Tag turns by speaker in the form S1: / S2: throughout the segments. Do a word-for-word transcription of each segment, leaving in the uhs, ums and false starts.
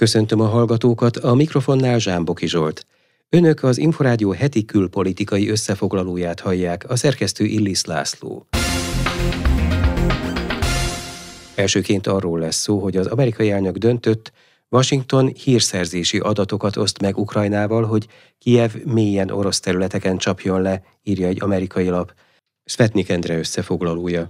S1: Köszöntöm a hallgatókat, a mikrofonnál Zsámboki Zsolt. Önök az Inforádió heti külpolitikai összefoglalóját hallják, a szerkesztő Illis László. Elsőként arról lesz szó, hogy az amerikai elnök döntött, Washington hírszerzési adatokat oszt meg Ukrajnával, hogy Kijev mélyen orosz területeken csapjon le, írja egy amerikai lap. Szvetnik Endre összefoglalója.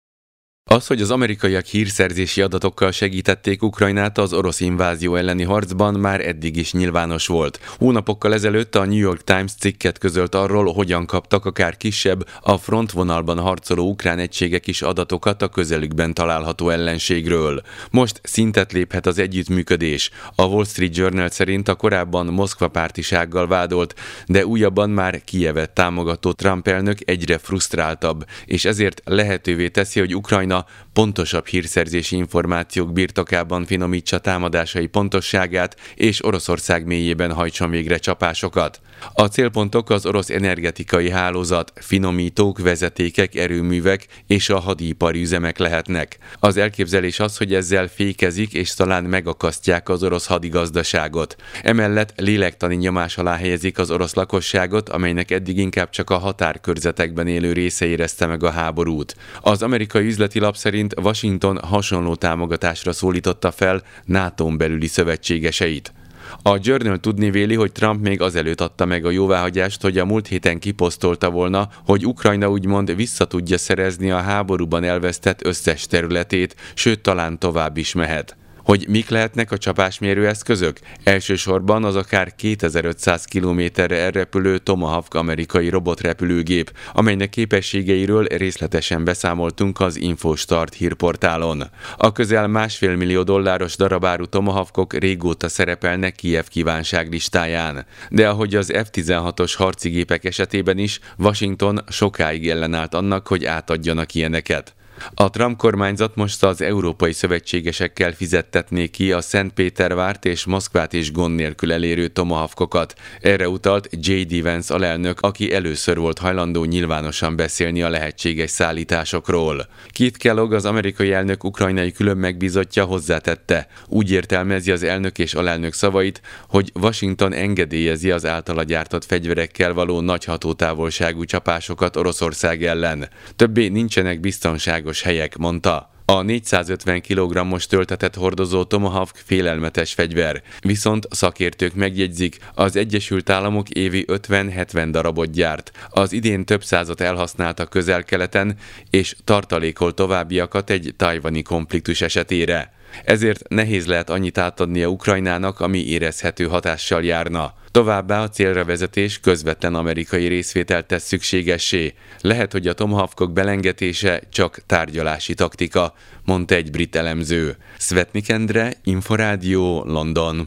S2: Az, hogy az amerikaiak hírszerzési adatokkal segítették Ukrajnát az orosz invázió elleni harcban, már eddig is nyilvános volt. Hónapokkal ezelőtt a New York Times cikket közölt arról, hogyan kaptak akár kisebb, a frontvonalban harcoló ukrán egységek is adatokat a közelükben található ellenségről. Most szintet léphet az együttműködés. A Wall Street Journal szerint a korábban Moszkva pártisággal vádolt, de újabban már Kijevet támogató Trump elnök egyre frusztráltabb, és ezért lehetővé teszi, hogy Ukrajna pontosabb hírszerzési információk birtokában finomítsa támadásai pontosságát, és Oroszország mélyében hajtson végre csapásokat. A célpontok az orosz energetikai hálózat, finomítók, vezetékek, erőművek és a hadipari üzemek lehetnek. Az elképzelés az, hogy ezzel fékezik és talán megakasztják az orosz hadigazdaságot. Emellett lélektani nyomás alá helyezik az orosz lakosságot, amelynek eddig inkább csak a határkörzetekben élő része érezte meg a háborút. Az amerikai üzleti lap szerint Washington hasonló támogatásra szólította fel nátón belüli szövetségeseit. A Journal tudni véli, hogy Trump még azelőtt adta meg a jóváhagyást, hogy a múlt héten kiposztolta volna, hogy Ukrajna úgymond vissza tudja szerezni a háborúban elvesztett összes területét, sőt talán tovább is mehet. Hogy mik lehetnek a csapásmérő eszközök? Elsősorban az akár kétezer-ötszáz kilométerre elrepülő Tomahawk amerikai robotrepülőgép, amelynek képességeiről részletesen beszámoltunk az Infostart hírportálon. A közel másfél millió dolláros darabáru Tomahawkok régóta szerepelnek Kijev kívánság listáján. De ahogy az ef tizenhatos harci gépek esetében is, Washington sokáig ellenállt annak, hogy átadjanak ilyeneket. A Trump kormányzat most az európai szövetségesekkel fizettetné ki a Szentpétervárt és Moszkvát is gond nélkül elérő Tomahawkokat. Erre utalt jé dé Vance alelnök, aki először volt hajlandó nyilvánosan beszélni a lehetséges szállításokról. Keith Kellogg, az amerikai elnök ukrajnai külön megbízottja hozzátette. Úgy értelmezi az elnök és alelnök szavait, hogy Washington engedélyezi az általa gyártott fegyverekkel való nagy hatótávolságú csapásokat Oroszország ellen. Többé nincsenek biztonságos helyek, mondta. A négyszázötven kilogrammos töltetet hordozó Tomahawk félelmetes fegyver. Viszont szakértők megjegyzik, az Egyesült Államok évi ötven-hetven darabot gyárt. Az idén több százat elhasznált a Közel-Keleten, és tartalékol továbbiakat egy tajvani konfliktus esetére. Ezért nehéz lehet annyit átadnia Ukrajnának, ami érezhető hatással járna. Továbbá a célra vezetés közvetlen amerikai részvételt tesz szükségessé. Lehet, hogy a Tomahawkok belengetése csak tárgyalási taktika, mondta egy brit elemző. Szvetnik Endre, Inforádió, London.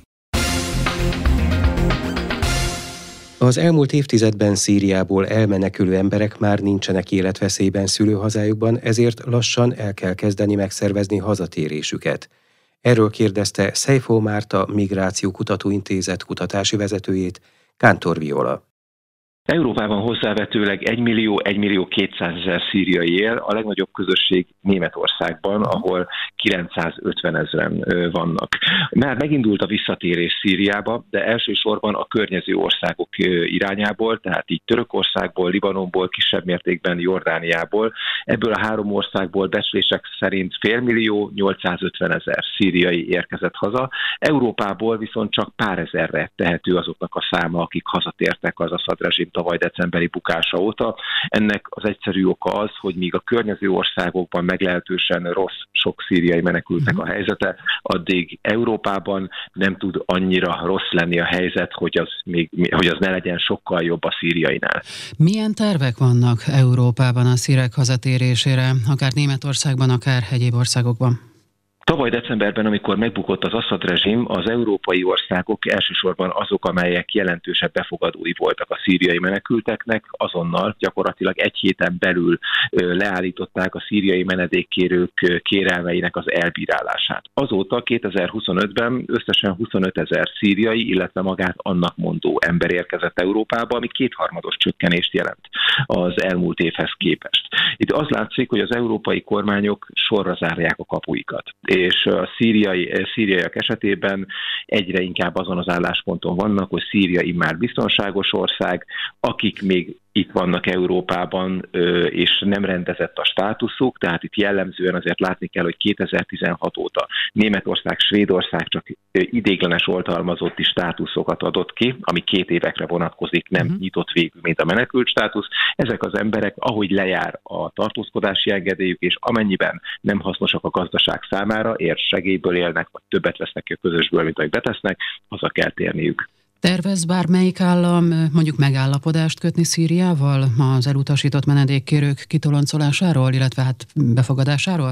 S1: Az elmúlt évtizedben Szíriából elmenekülő emberek már nincsenek életveszélyben szülőhazájukban, ezért lassan el kell kezdeni megszervezni hazatérésüket. Erről kérdezte Szejfó Márta Migráció Kutatóintézet kutatási vezetőjét, Kántor Viola.
S3: Európában hozzávetőleg egy millió - egy millió kétszázezer szíriai él, a legnagyobb közösség Németországban, ahol kilencszázötvenezren vannak. Már megindult a visszatérés Szíriába, de elsősorban a környező országok irányából, tehát így Törökországból, Libanonból, kisebb mértékben Jordániából. Ebből a három országból becslések szerint félmillió - nyolcszázötvenezer szíriai érkezett haza. Európából viszont csak pár ezerre tehető azoknak a száma, akik hazatértek az Aszad rezsim tavaly decemberi bukása óta. Ennek az egyszerű oka az, hogy míg a környező országokban meglehetősen rossz, sok szíriai menekültek a helyzete, addig Európában nem tud annyira rossz lenni a helyzet, hogy az, még, hogy az ne legyen sokkal jobb a szíriainál.
S4: Milyen tervek vannak Európában a szírek hazatérésére, akár Németországban, akár egyéb országokban?
S3: Tavaly decemberben, amikor megbukott az Aszad rezsim, az európai országok, elsősorban azok, amelyek jelentősebb befogadói voltak a szíriai menekülteknek, azonnal gyakorlatilag egy héten belül leállították a szíriai menedékkérők kérelmeinek az elbírálását. Azóta kétezer-huszonötben összesen huszonötezer szíriai, illetve magát annak mondó ember érkezett Európába, ami kétharmados csökkenést jelent az elmúlt évhez képest. Itt az látszik, hogy az európai kormányok sorra zárják a kapuikat. és a szíriai, szíriaiak esetében egyre inkább azon az állásponton vannak, hogy Szíria immár biztonságos ország, akik még itt vannak Európában, és nem rendezett a státuszuk, tehát itt jellemzően azért látni kell, hogy kétezer-tizenhat óta Németország, Svédország csak ideiglenes oltalmazotti státuszokat adott ki, ami két évekre vonatkozik, nem uh-huh. nyitott végül, mint a menekült státusz. Ezek az emberek, ahogy lejár a tartózkodási engedélyük, és amennyiben nem hasznosak a gazdaság számára, ér segélyből élnek, vagy többet vesznek ki a közösből, mint ahogy betesznek, haza kell térniük.
S4: Tervez bármelyik állam mondjuk megállapodást kötni Szíriával az elutasított menedékkérők kitoloncolásáról, illetve hát befogadásáról?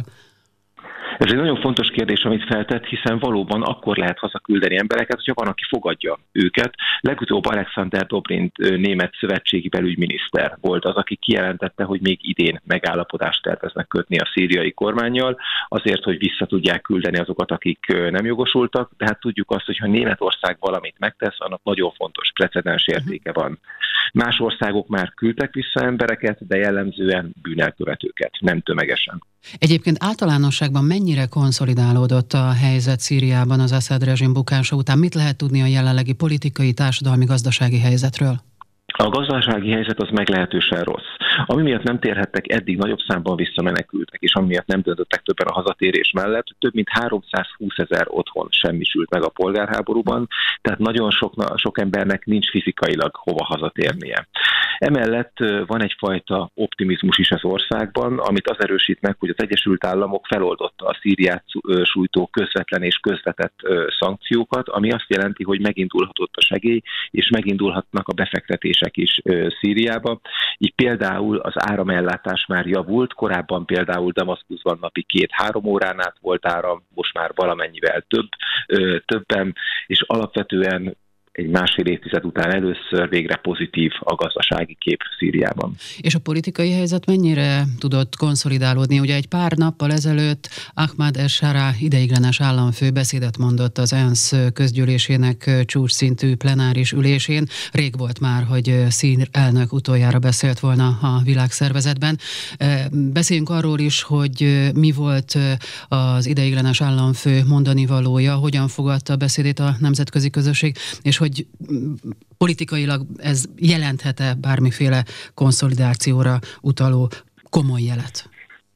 S3: Ez egy nagyon fontos kérdés, amit feltett, hiszen valóban akkor lehet hazaküldeni embereket, hogyha van, aki fogadja őket. Legutóbb Alexander Dobrindt német szövetségi belügyminiszter volt az, aki kijelentette, hogy még idén megállapodást terveznek kötni a szíriai kormánnyal, azért, hogy vissza tudják küldeni azokat, akik nem jogosultak, de hát tudjuk azt, hogy ha Németország valamit megtesz, annak nagyon fontos precedens értéke van. Más országok már küldtek vissza embereket, de jellemzően bűnelkövetőket, nem tömegesen.
S4: Egyébként általánosságban mennyire konszolidálódott a helyzet Szíriában az Assad rezsim bukása után? Mit lehet tudni a jelenlegi politikai, társadalmi, gazdasági helyzetről?
S3: A gazdasági helyzet az meglehetősen rossz. Ami miatt nem térhettek eddig nagyobb számban visszamenekültek, és ami miatt nem döntöttek többen a hazatérés mellett, több mint háromszázhúszezer otthon semmisült meg a polgárháborúban, tehát nagyon sok, sok embernek nincs fizikailag hova hazatérnie. Emellett van egyfajta optimizmus is az országban, amit az erősít meg, hogy az Egyesült Államok feloldotta a Szíriát sújtó közvetlen és közvetett szankciókat, ami azt jelenti, hogy megindulhatott a segély, és megindulhatnak a befektetések is Szíriába. Így például az áramellátás már javult, korábban például Damaszkuszban napi két-három órán át volt áram, most már valamennyivel több, többen, és alapvetően egy másfél évtized után először végre pozitív a gazdasági kép Szíriában.
S4: És a politikai helyzet mennyire tudott konszolidálódni? Ugye egy pár nappal ezelőtt Ahmad el-Shara ideiglenes államfő beszédet mondott az ENSZ közgyűlésének csúcsszintű plenáris ülésén. Rég volt már, hogy szír elnök utoljára beszélt volna a világszervezetben. Beszéljünk arról is, hogy mi volt az ideiglenes államfő mondani valója, hogyan fogadta a beszédét a nemzetközi közösség, és hogy politikailag ez jelenthet-e bármiféle konszolidációra utaló komoly jelet?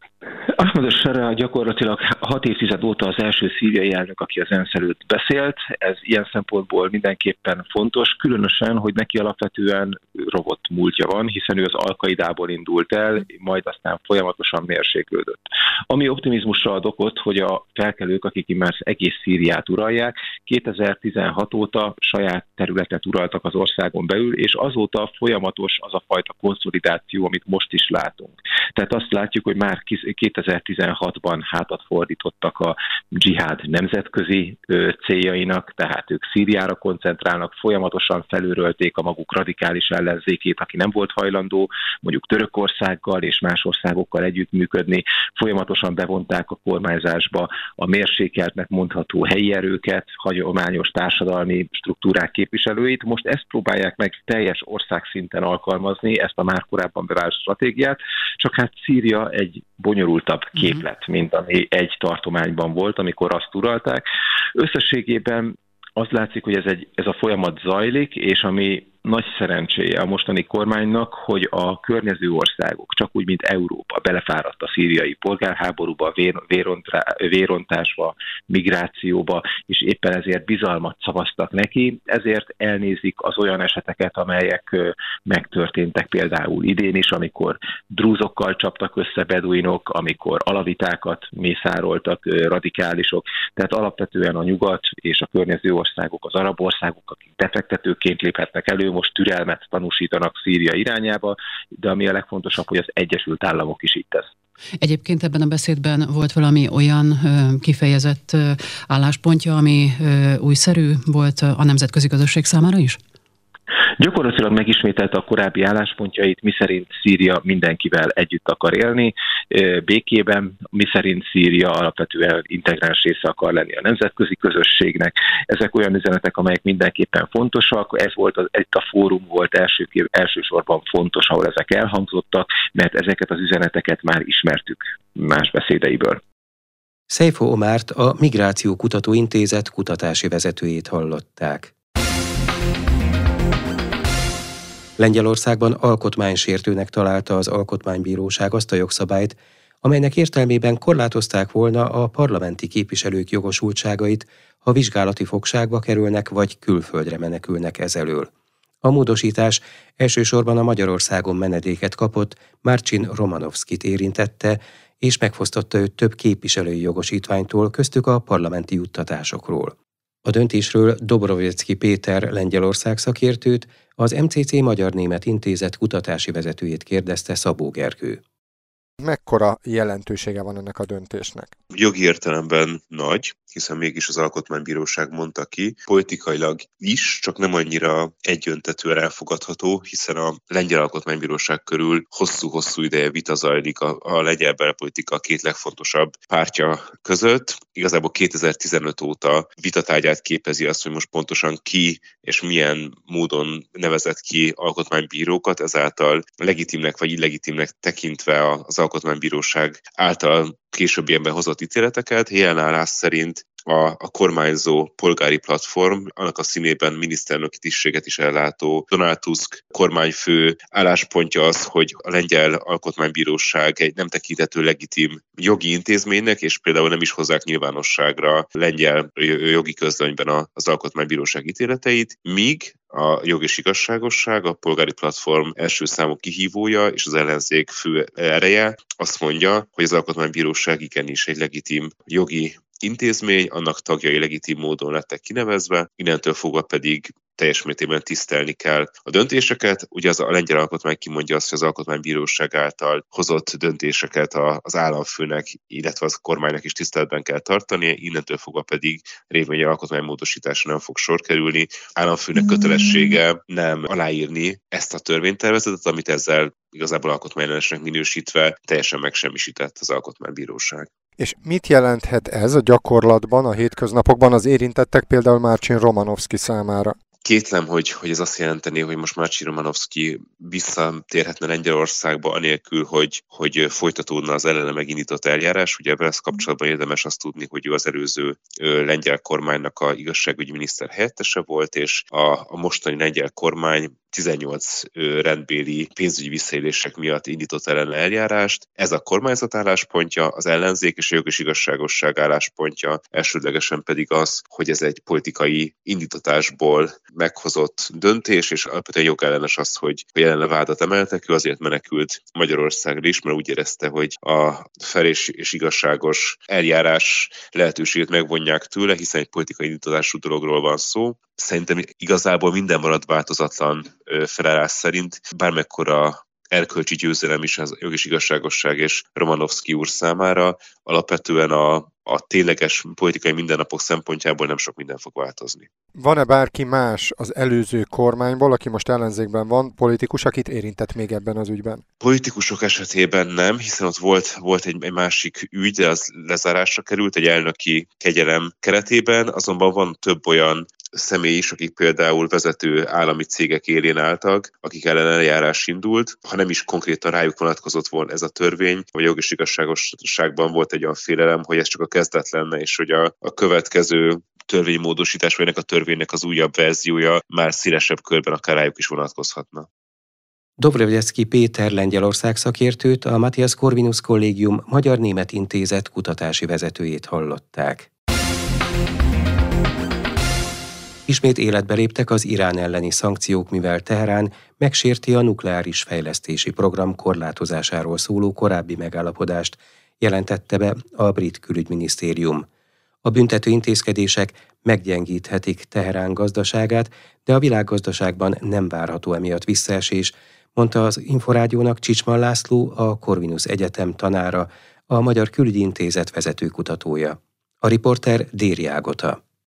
S3: Ahmad el-Shara gyakorlatilag hat évtized óta az első szíriai elnök, aki az ENSZ előtt beszélt. Ez ilyen szempontból mindenképpen fontos, különösen, hogy neki alapvetően rovott múltja van, hiszen ő az Al-Qaidából indult el, majd aztán folyamatosan mérséklődött. Ami optimizmusra ad okot, hogy a felkelők, akik már egész Szíriát uralják, kétezer-tizenhat óta saját területet uraltak az országon belül, és azóta folyamatos az a fajta konszolidáció, amit most is látunk. Tehát azt látjuk, hogy már kétezer-tizenhatban hátat fordítottak a dzsihád nemzetközi céljainak, tehát ők Szíriára koncentrálnak, folyamatosan felülrölték a maguk radikális ellenzékét, aki nem volt hajlandó mondjuk Törökországgal és más országokkal együttműködni, folyamatosan bevonták a kormányzásba a mérsékeltnek mondható helyi erőket, hagyományos társadalmi struktúrák képviselőit. Most ezt próbálják meg teljes országszinten alkalmazni, ezt a már korábban bevált stratégiát, csak hát Szíria egy bonyolultabb képlet, mint ami egy tartományban volt, amikor azt uralták. Összességében az látszik, hogy ez, egy, ez a folyamat zajlik, és ami nagy szerencséje a mostani kormánynak, hogy a környező országok, csak úgy, mint Európa, belefáradt a szíriai polgárháborúba, vérontásba, migrációba, és éppen ezért bizalmat szavaztak neki, ezért elnézik az olyan eseteket, amelyek megtörténtek például idén is, amikor drúzokkal csaptak össze beduinok, amikor alavitákat mészároltak radikálisok, tehát alapvetően a nyugat és a környező országok, az arab országok, akik befektetőként léphetnek elő, most türelmet tanúsítanak Szíria irányába, de ami a legfontosabb, hogy az Egyesült Államok is így tesz.
S4: Egyébként ebben a beszédben volt valami olyan ö, kifejezett ö, álláspontja, ami ö, újszerű volt a nemzetközi közösség számára is?
S3: Gyakorlatilag megismételte a korábbi álláspontjait, miszerint Szíria mindenkivel együtt akar élni, békében, miszerint Szíria alapvetően integráns része akar lenni a nemzetközi közösségnek. Ezek olyan üzenetek, amelyek mindenképpen fontosak. Ez volt az, itt a fórum volt első, elsősorban fontos, ahol ezek elhangzottak, mert ezeket az üzeneteket már ismertük más beszédeiből.
S1: Seifo Omárt, a Migráció Kutató Intézet kutatási vezetőjét hallották. Lengyelországban alkotmánysértőnek találta az Alkotmánybíróság azt a jogszabályt, amelynek értelmében korlátozták volna a parlamenti képviselők jogosultságait, ha vizsgálati fogságba kerülnek vagy külföldre menekülnek ezelől. A módosítás elsősorban a Magyarországon menedéket kapott Marcin Romanovskit érintette, és megfosztotta őt több képviselői jogosítványtól, köztük a parlamenti juttatásokról. A döntésről Dobrovolszky Péter Lengyelország szakértőt, az em cé cé Magyar-Német Intézet kutatási vezetőjét kérdezte Szabó Gergő.
S5: Mekkora jelentősége van ennek a döntésnek?
S6: Jogi értelemben nagy, hiszen mégis az Alkotmánybíróság mondta ki, politikailag is, csak nem annyira egyöntetően elfogadható, hiszen a Lengyel Alkotmánybíróság körül hosszú-hosszú ideje vita zajlik a, a lengyel belpolitika két legfontosabb pártja között. Igazából kétezer-tizenöt óta vitatárgyát képezi azt, hogy most pontosan ki és milyen módon nevezett ki alkotmánybírókat, ezáltal legitimnek vagy illegitimnek tekintve az Alkotmánybíróság által későbbiekben hozott ítéleteket. Jelen állás szerint a, a kormányzó polgári platform, annak a színében miniszterelnöki tisztséget is ellátó Donald Tusk kormányfő álláspontja az, hogy a Lengyel Alkotmánybíróság egy nem tekinthető legitim jogi intézménynek, és például nem is hozzák nyilvánosságra lengyel jogi közlönyben az Alkotmánybíróság ítéleteit, míg a Jog és Igazságosság, a polgári platform első számú kihívója és az ellenzék fő ereje azt mondja, hogy az Alkotmánybíróság igenis egy legitim jogi intézmény, annak tagjai legitim módon lettek kinevezve, innentől fogva pedig teljes mértékben tisztelni kell a döntéseket. Ugye az a lengyel alkotmány kimondja azt, hogy az Alkotmánybíróság által hozott döntéseket az államfőnek, illetve az kormánynak is tiszteletben kell tartani, innentől fogva pedig révén alkotmánymódosításra nem fog sor kerülni. Államfőnek kötelessége nem aláírni ezt a törvénytervezetet, amit ezzel igazából alkotmányellenesnek minősítve teljesen megsemmisített az Alkotmánybíróság.
S5: És mit jelenthet ez a gyakorlatban, a hétköznapokban az érintettek, például Marcin Romanovszky számára?
S6: Kétlem, hogy, hogy ez azt jelenteni, hogy most Marcin Romanovszky visszatérhetne Lengyelországba anélkül, hogy, hogy folytatódna az ellene megindított eljárás. Ugye ebben kapcsolatban érdemes azt tudni, hogy ő az előző ö, lengyel kormánynak a igazságügyi miniszter helyettese volt, és a, a mostani lengyel kormány tizennyolc ö, rendbéli pénzügyi visszaélések miatt indított ellene eljárást. Ez a kormányzat álláspontja, az ellenzék és a jog és igazságosság álláspontja, elsődlegesen pedig az, hogy ez egy politikai indítatásból meghozott döntés, és alapvetően jogellenes az, hogy a jelenle vádat emeltek, ő azért menekült Magyarországra is, mert úgy érezte, hogy a fel és, és igazságos eljárás lehetőségét megvonják tőle, hiszen egy politikai indítatású dologról van szó. Szerintem igazából minden marad változatlan felállás szerint, bármekkora erkölcsi győzelem is az jog és igazságosság és Romanovszky úr számára, alapvetően a, a tényleges politikai mindennapok szempontjából nem sok minden fog változni.
S5: Van-e bárki más az előző kormányból, aki most ellenzékben van, politikus, akit érintett még ebben az ügyben?
S6: Politikusok esetében nem, hiszen ott volt, volt egy, egy másik ügy, de az lezárásra került egy elnöki kegyelem keretében, azonban van több olyan személy is, akik például vezető állami cégek élén álltak, akik ellen eljárás indult. Ha nem is konkrétan rájuk vonatkozott volna ez a törvény, vagy a jog és igazságosságban volt egy olyan félelem, hogy ez csak a kezdet lenne, és hogy a, a következő törvénymódosítás, vagy ennek a törvénynek az újabb verziója már szélesebb körben akár rájuk is vonatkozhatna.
S1: Dobrovolszky Péter Lengyelország szakértőt, a Matthias Corvinus Kollégium Magyar-Német Intézet kutatási vezetőjét hallották. Ismét életbe léptek az Irán elleni szankciók, mivel Teherán megsérti a nukleáris fejlesztési program korlátozásáról szóló korábbi megállapodást, jelentette be a brit külügyminisztérium. A büntető intézkedések meggyengíthetik Teherán gazdaságát, de a világgazdaságban nem várható emiatt visszaesés, mondta az Inforádiónak Csicsman László, a Corvinus Egyetem tanára, a Magyar Külügyi Intézet vezető kutatója. A riporter Déri Ágota.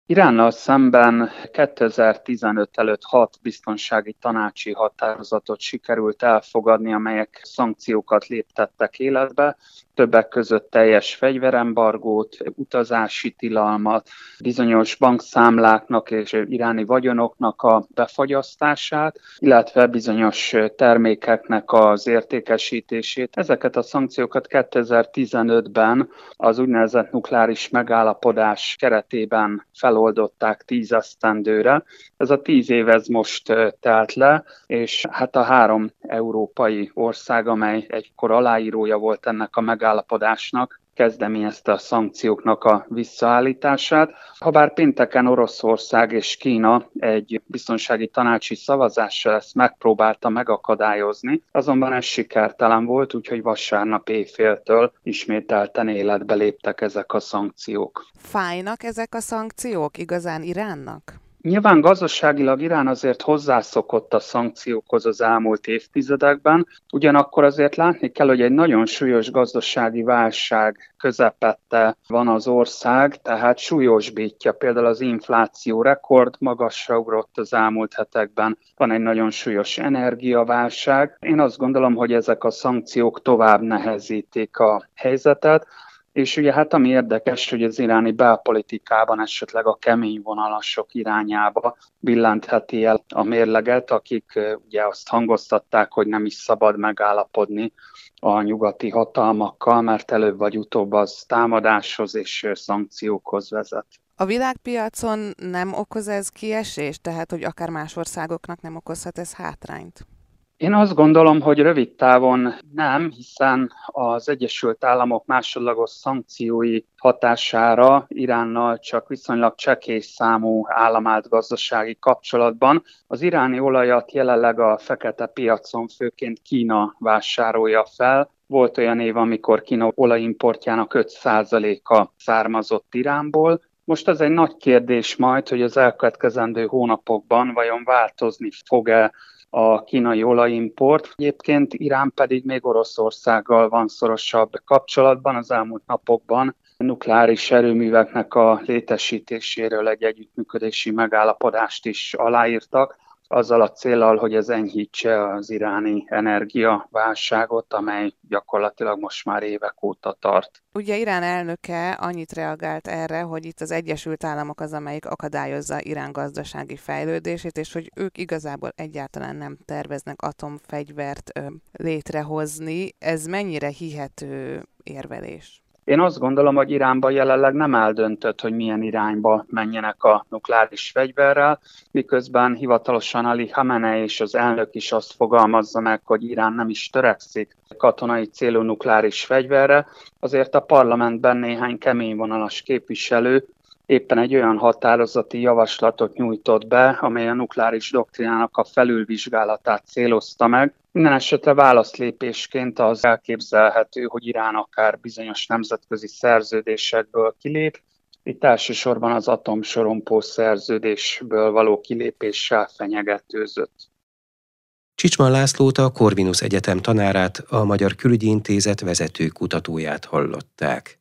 S7: Iránnal szemben kétezer-tizenöt előtt hat biztonsági tanácsi határozatot sikerült elfogadni, amelyek szankciókat léptettek életbe, többek között teljes fegyverembargót, utazási tilalmat, bizonyos bankszámláknak és iráni vagyonoknak a befagyasztását, illetve bizonyos termékeknek az értékesítését. Ezeket a szankciókat kétezer-tizenötben az úgynevezett nukleáris megállapodás keretében feloldották tíz esztendőre. Ez a tíz év ez most telt le, és hát a három európai ország, amely egykor aláírója volt ennek a megállapodásnak, kezdeményezte a szankcióknak a visszaállítását. Habár pénteken Oroszország és Kína egy biztonsági tanácsi szavazással ezt megpróbálta megakadályozni, azonban ez sikertelen volt, úgyhogy vasárnap éjféltől ismételten életbe léptek ezek a szankciók.
S8: Fájnak ezek a szankciók igazán Iránnak?
S7: Nyilván gazdaságilag Irán azért hozzászokott a szankciókhoz az elmúlt évtizedekben, ugyanakkor azért látni kell, hogy egy nagyon súlyos gazdasági válság közepette van az ország, tehát súlyosbítja. Például az infláció rekord magasra ugrott az elmúlt hetekben, van egy nagyon súlyos energiaválság. Én azt gondolom, hogy ezek a szankciók tovább nehezítik a helyzetet, és ugye hát ami érdekes, hogy az iráni belpolitikában esetleg a kemény vonalasok irányába billentheti el a mérleget, akik ugye azt hangoztatták, hogy nem is szabad megállapodni a nyugati hatalmakkal, mert előbb vagy utóbb az támadáshoz és szankciókhoz vezet.
S8: A világpiacon nem okoz ez kiesést, tehát hogy akár más országoknak nem okozhat ez hátrányt?
S7: Én azt gondolom, hogy rövid távon nem, hiszen az Egyesült Államok másodlagos szankciói hatására Iránnal csak viszonylag csekély számú állam állt gazdasági kapcsolatban. Az iráni olajat jelenleg a fekete piacon főként Kína vásárolja fel. Volt olyan év, amikor Kína olajimportjának öt százaléka származott Iránból. Most az egy nagy kérdés majd, hogy az elkövetkezendő hónapokban vajon változni fog-e a kínai olajimport. Egyébként Irán pedig még Oroszországgal van szorosabb kapcsolatban. Az elmúlt napokban nukleáris erőműveknek a létesítéséről egy együttműködési megállapodást is aláírtak, azzal a céllal, hogy ez enyhítse az iráni energiaválságot, amely gyakorlatilag most már évek óta tart.
S8: Ugye Irán elnöke annyit reagált erre, hogy itt az Egyesült Államok az, amelyik akadályozza Irán gazdasági fejlődését, és hogy ők igazából egyáltalán nem terveznek atomfegyvert ö, létrehozni. Ez mennyire hihető érvelés?
S7: Én azt gondolom, hogy Iránban jelenleg nem eldöntött, hogy milyen irányba menjenek a nukleáris fegyverrel, miközben hivatalosan Ali Khamenei és az elnök is azt fogalmazza meg, hogy Irán nem is törekszik katonai célú nukleáris fegyverre, azért a parlamentben néhány keményvonalas képviselő éppen egy olyan határozati javaslatot nyújtott be, amely a nukleáris doktrinának a felülvizsgálatát célozta meg. Minden esetre válaszlépésként az elképzelhető, hogy Irán akár bizonyos nemzetközi szerződésekből kilép. Itt elsősorban az atomsorompó szerződésből való kilépéssel fenyegetőzött.
S1: Csicsman Lászlót, a Corvinus Egyetem tanárát, a Magyar Külügyi Intézet vezető kutatóját hallották.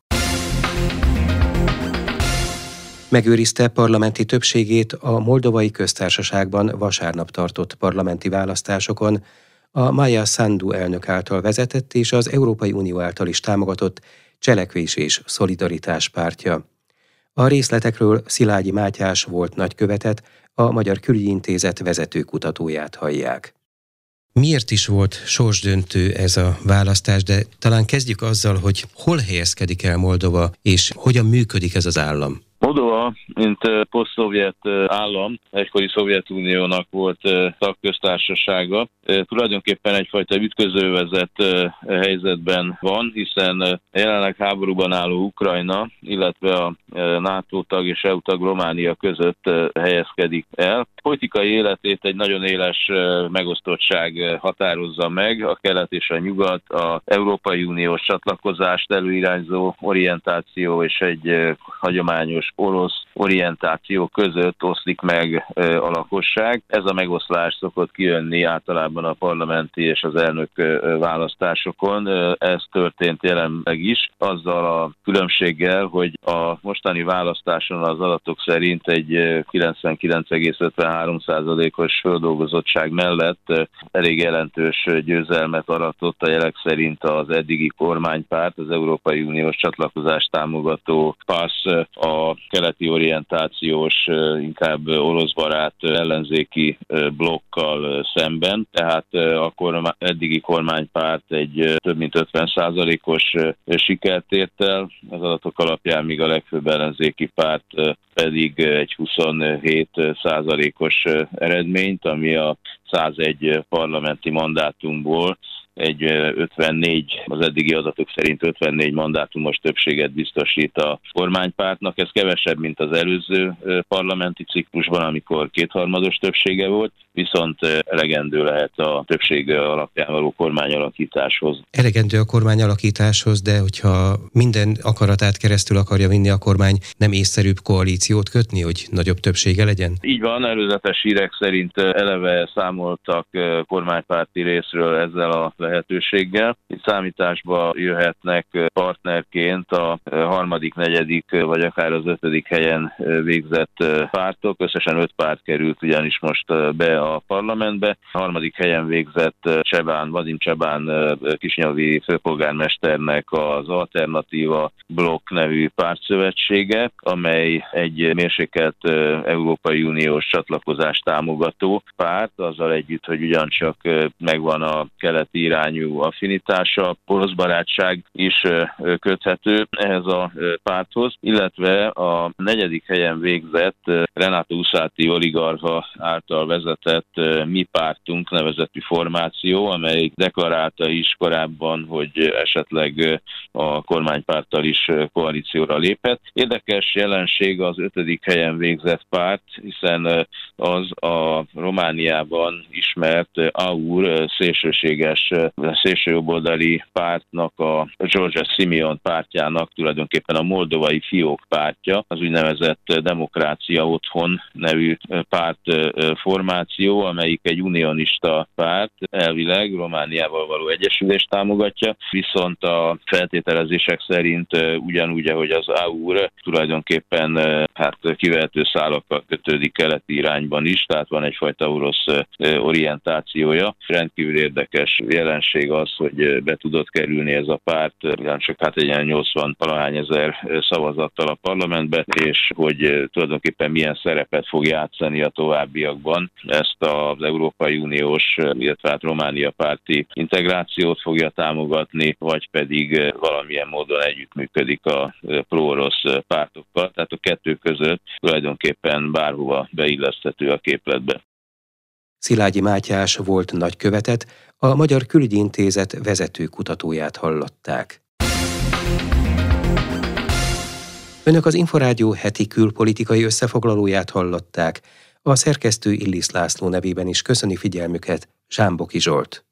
S1: Megőrizte parlamenti többségét a Moldovai Köztársaságban vasárnap tartott parlamenti választásokon a Maia Sandu elnök által vezetett és az Európai Unió által is támogatott Cselekvés és Szolidaritás pártja. A részletekről Szilágyi Mátyás volt nagykövetet, a Magyar Külügyi Intézet vezető kutatóját hallják. Miért is volt sorsdöntő ez a választás, de talán kezdjük azzal, hogy hol helyezkedik el Moldova, és hogyan működik ez az állam?
S9: Moldova, mint posztszovjet állam, egykori Szovjetuniónak volt tagköztársasága, tulajdonképpen egyfajta ütközővezet helyzetben van, hiszen jelenleg háborúban álló Ukrajna, illetve a NATO tag és é u tag Románia között helyezkedik el. politikai életét egy nagyon éles megosztottság határozza meg, a kelet és a nyugat, az Európai Uniós csatlakozást előirányzó orientáció és egy hagyományos orosz orientáció között oszlik meg a lakosság. Ez a megoszlás szokott kijönni általában a parlamenti és az elnök választásokon. Ez történt jelenleg is, azzal a különbséggel, hogy a mostani választáson az adatok szerint egy kilencvenkilenc egész ötvenhárom százalékos földolgozottság mellett elég jelentős győzelmet aratott a jelek szerint az eddigi kormánypárt, az Európai Uniós csatlakozást támogató PASZ, a keleti orientációs, inkább oroszbarát ellenzéki blokkal szemben. Tehát a kormány, eddigi kormánypárt egy több mint ötven százalékos sikert ért el, az adatok alapján, míg a legfőbb ellenzéki párt pedig egy huszonhét százalékos eredményt, ami a százegy parlamenti mandátumból egy ötvennégy, az eddigi adatok szerint ötvennégy mandátumos többséget biztosít a kormánypártnak. Ez kevesebb, mint az előző parlamenti ciklusban, amikor kétharmados többsége volt, viszont elegendő lehet a többség alapján való kormányalakításhoz.
S1: Elegendő a kormányalakításhoz, de hogyha minden akaratát keresztül akarja vinni a kormány, nem észszerűbb koalíciót kötni, hogy nagyobb többsége legyen?
S9: Így van, előzetes hírek szerint eleve számoltak kormánypárti részről ezzel a lehetőséggel. Itt számításba jöhetnek partnerként a harmadik, negyedik vagy akár az ötödik helyen végzett pártok. Összesen öt párt került ugyanis most be a parlamentbe. A harmadik helyen végzett Csebán, Vadim Csebán kisnyavi főpolgármesternek az Alternatíva Blokk nevű pártszövetsége, amely egy mérsékelt Európai Uniós csatlakozást támogató párt, azzal együtt, hogy ugyancsak megvan a keleti irányú affinitása, orosz barátság is köthető ehhez a párthoz, illetve a negyedik helyen végzett Renato Usati oligarcha által vezetett Mi Pártunk nevezetű formáció, amely deklarálta is korábban, hogy esetleg a kormánypárttal is koalícióra lépett. Érdekes jelenség az ötödik helyen végzett párt, hiszen az a Romániában ismert á u er szélsőséges, szélsőjobboldali pártnak, a Georgia Simeon pártjának tulajdonképpen a moldovai fiók pártja, az úgynevezett Demokrácia Otthon nevű párt formáció, amelyik egy unionista párt, elvileg Romániával való egyesülést támogatja, viszont a feltételezések szerint ugyanúgy, ahogy az á u er tulajdonképpen hát kivehető szálakkal kötődik keleti irányban is, tehát van egyfajta orosz orientációja. Rendkívül érdekes jelenség az, hogy be tudott kerülni ez a párt, ugyancsak hát egy ilyen nyolcvan valahány ezer szavazattal a parlamentbe, és hogy tulajdonképpen milyen szerepet fog játszani a továbbiakban. Ezt az Európai Uniós, illetve hát Románia párti integrációt fogja támogatni, vagy pedig valamilyen módon együttműködik a pro-orosz pártokkal. Tehát a kettő között tulajdonképpen bárhova beilleszthető a képletbe.
S1: Szilágyi Mátyás volt nagykövetet, a Magyar Külügyi Intézet vezető kutatóját hallották. Önök az Inforádió heti külpolitikai összefoglalóját hallották. A szerkesztő Illis László nevében is köszöni figyelmüket, Zsámboki Zsolt.